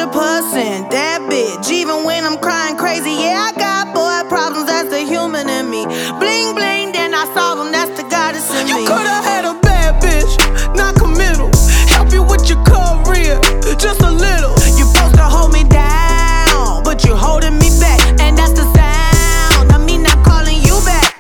100% that bitch. Even when I'm crying crazy, yeah, I got boy problems, that's the human in me. Bling bling, then I solve them, that's the goddess in me. You could've had a bad bitch, not committal. Help you with your career, just a little. You supposed to hold me down, but you holding me back, and that's the sound of me not calling you back.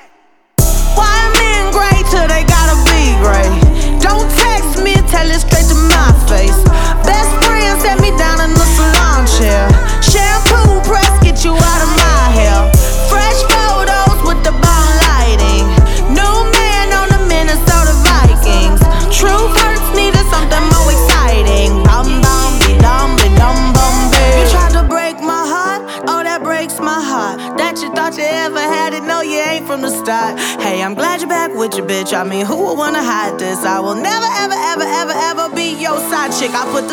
Why men great till they gotta be great? Don't text me, tell it straight to my face. Best friend set me down in the salon chair. Shampoo press, get you out of my hair. Fresh photos with the bomb lighting. New man on the Minnesota Vikings. Truth hurts, needed something more exciting. Bum bum be dum bum bee. You tried to break my heart, oh that breaks my heart. That you thought you ever had it, no you ain't from the start. Hey, I'm glad you're back with your bitch. I mean, who would wanna hide this? I will never ever ever ever ever be your side chick. I put the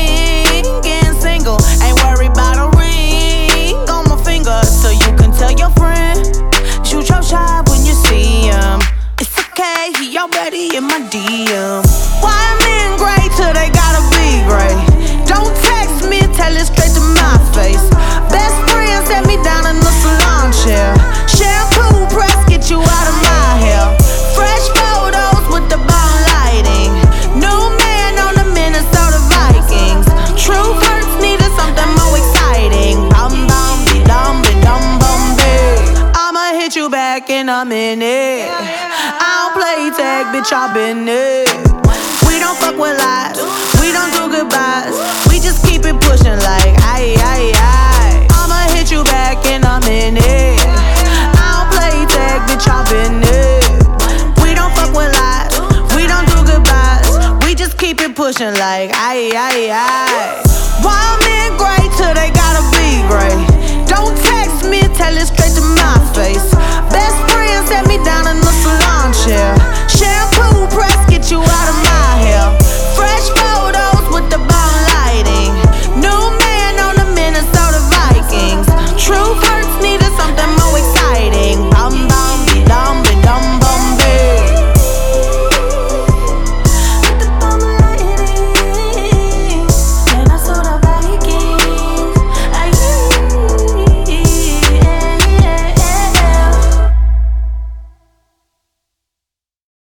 singing single, ain't worried about a ring on my finger, so you can tell your friend, shoot your shot when you see him. It's okay, he already in my DM. Why men great till they gotta be great? Don't text me, tell it straight to my face. Best friend set me down in the salon chair. Shampoo press, get you out of my hair. Fresh photos with the bomb lighting. New man on the Minnesota Vikings. Truth hurts, needed something more exciting. Bum bum be dum bum bee. I'ma hit you back in a minute. I don't play tag, bitch, I've been it. We don't fuck with lies, we don't do goodbyes. We just keep it pushing like aye, aye, aye. I'ma hit you back in a minute. I don't play tag, bitch, I've been it. We don't fuck with lies, we don't do goodbyes. We just keep it pushing like aye, aye, aye. Why men great till they gotta be great? Don't text me, tell it straight to my face. Best friend set me down in the salon chair.